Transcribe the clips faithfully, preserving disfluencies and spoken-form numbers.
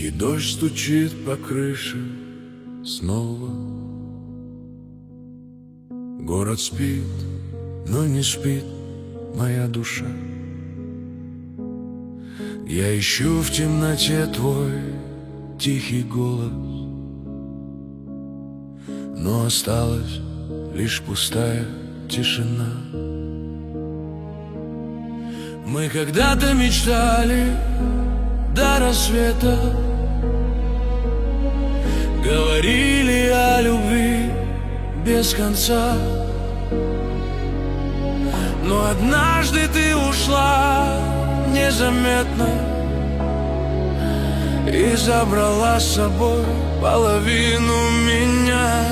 И дождь стучит по крыше снова. Город спит, но не спит моя душа. Я ищу в темноте твой тихий голос, но осталась лишь пустая тишина. Мы когда-то мечтали до рассвета, говорили о любви без конца. Но однажды ты ушла незаметно и забрала с собой половину меня.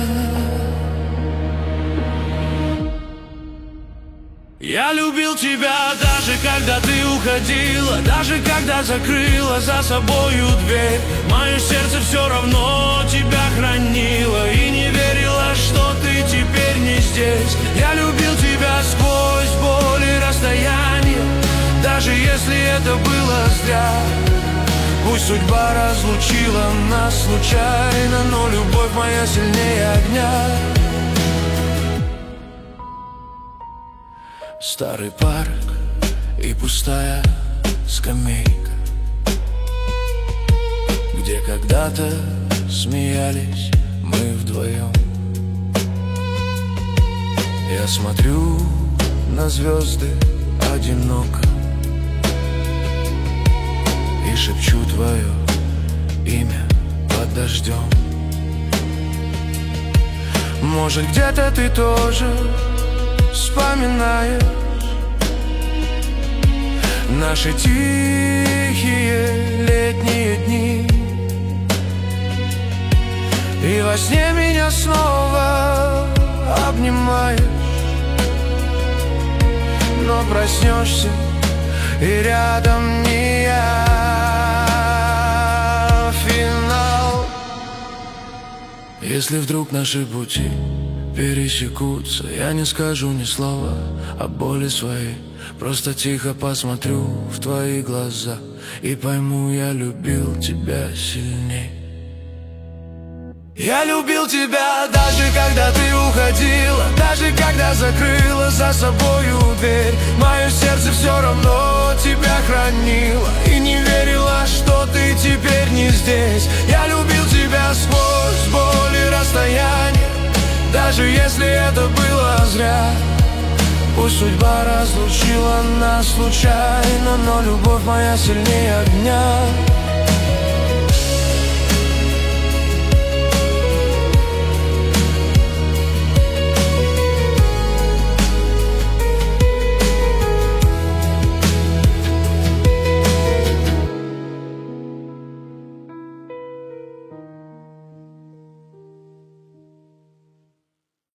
Я любил тебя даже когда ты уходила, даже когда закрыла за собою дверь. Мое сердце все равно тебя хранило и не верила, что ты теперь не здесь. Я любил тебя сквозь боль и расстояние, даже если это было зря. Пусть судьба разлучила нас случайно, но любовь моя сильнее огня. Старый парк и пустая скамейка, где когда-то смеялись мы вдвоем. Я смотрю на звезды одиноко и шепчу твое имя под дождем. Может, где-то ты тоже вспоминаешь наши тихие летние дни, и во сне меня снова обнимаешь, но проснешься, и рядом не я. Финал. Если вдруг наши пути пересекутся, я не скажу ни слова о боли своей, просто тихо посмотрю в твои глаза и пойму, я любил тебя сильней. Я любил тебя даже когда ты уходила, даже когда закрыла за собою дверь. Мое сердце все равно тебя хранило и не верила, что ты теперь не здесь. Я любил тебя сквозь боль и расстояние, даже если это было зря. Пусть судьба разлучила нас случайно, но любовь моя сильнее огня.